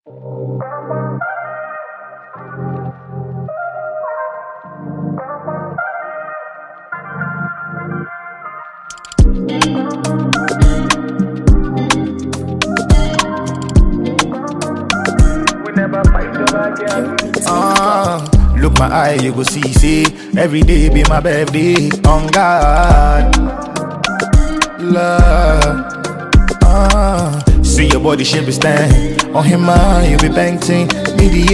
Look my eye, you go see, every day be my birthday. On God, love. See your body shape is stand. On him, man, you be painting me the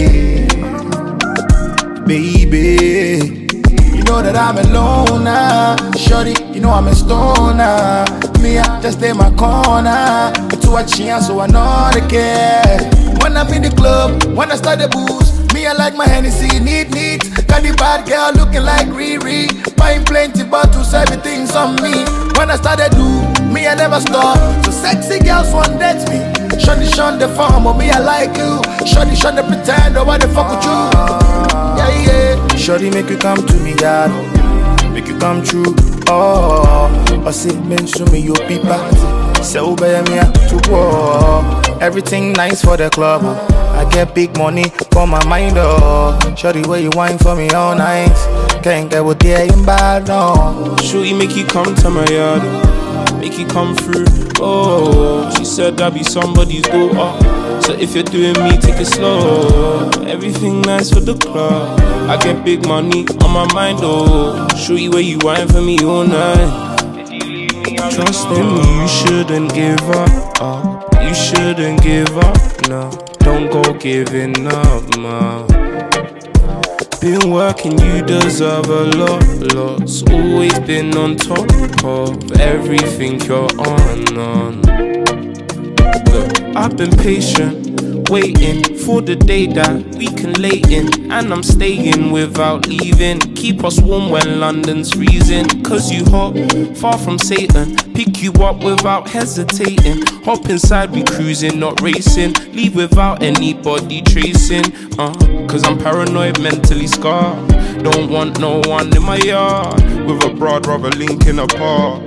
air. Baby, you know that I'm alone now. Shorty, you know I'm a stoner. Me, I just stay in my corner. But to a chance, so I know they care. When I'm in the club, when I start the booze, me, I like my Hennessy, neat. Got the bad girl looking like Riri. Buying plenty bottles, everything's on me. When I started do, me, I never stop. So sexy girls want date me. Shorty, shun the farm, but me, I like you. Shorty, shun the pretend, or what the fuck with you? Yeah. Shorty, make you come to me, God. Make you come true. I say, men, show me your people. So, baby, me to war. Everything nice for the club. I get big money for my mind, Shorty, where you wine for me all night. Can't get what they're in bad, no. Shorty, make you come to my yard. Make you come through. Oh, she said I'll be somebody's daughter. So if you're doing me, take it slow. Everything nice for the club. I get big money on my mind, Shorty, where you wine for me all night. Trust in me, you shouldn't give up. You shouldn't give up, no. Don't go giving up, man. Been working, you deserve a lot's always been on top of everything you're on. Look, I've been patient, waiting for the day that we can lay in. And I'm staying without leaving. Keep us warm when London's freezing. Cause you hot, far from Satan. Pick you up without hesitating. Hop inside, we cruising, not racing. Leave without anybody tracing. Cause I'm paranoid, mentally scarred. Don't want no one in my yard. With a broad rubber linking apart.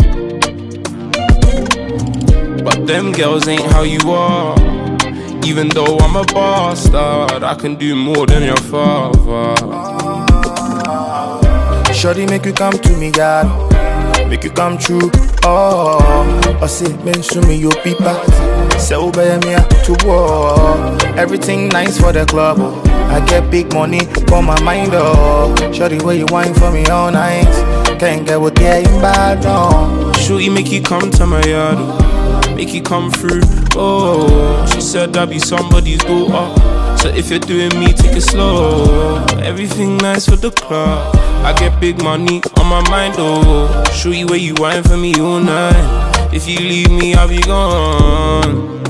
But them girls ain't how you are. Even though I'm a bastard, I can do more than your father. Shorty, make you come to me, God. Make you come true. I say, men, show me your people. So, baby, me to war. Everything nice for the club. I get big money for my mind, Shorty, where you wine for me all night. Can't get what they're in bad, no. Shorty, make you come to my yard. Make you come through. Oh, she said I'll be somebody's daughter. So if you're doing me, take it slow. Everything nice for the club. I get big money on my mind, Show you where you wine for me all night. If you leave me, I'll be gone.